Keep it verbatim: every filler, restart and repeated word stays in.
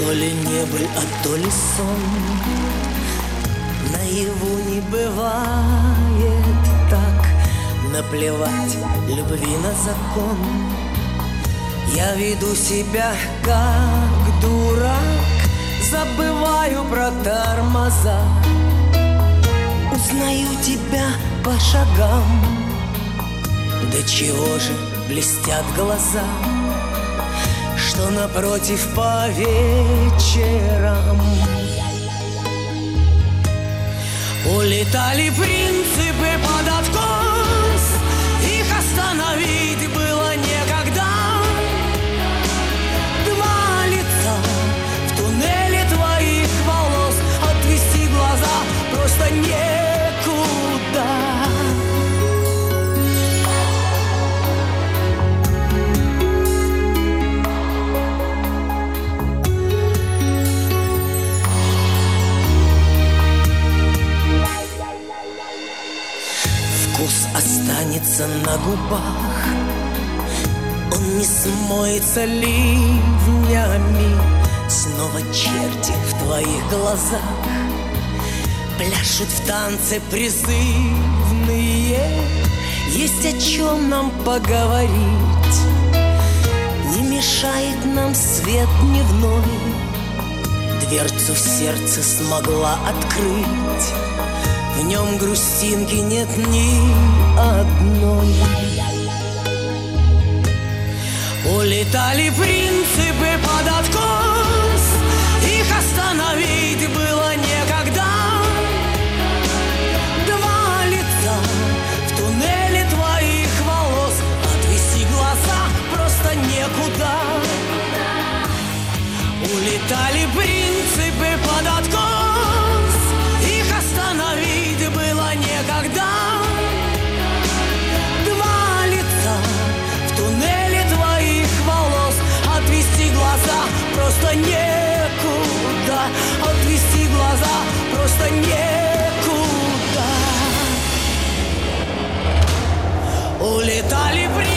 То ли небыль, а то ли сон. Наяву не бывает так. Наплевать любви на закон. Я веду себя как дурак, забываю про тормоза. Узнаю тебя по шагам. Да чего же блестят глаза, что напротив по вечерам. Улетали принципы под откос, их остановить было некогда. Два лица в туннеле твоих волос, отвести глаза просто некуда. Вкус останется на губах, он не смоется ливнями. Снова черти в твоих глазах пляшут в танце призывные. Есть о чем нам поговорить, не мешает нам свет дневной. Дверцу в сердце смогла открыть, в нем грустинки нет ни одной. Улетали принципы под откос, их остановить было некогда. Два лица в туннеле твоих волос, отвести глаза просто некуда. Улетали принципы под откос, их остановить было некогда. Два лица в туннеле твоих волос, отвести глаза просто некуда. Отвести глаза просто некуда. Улетали принципы.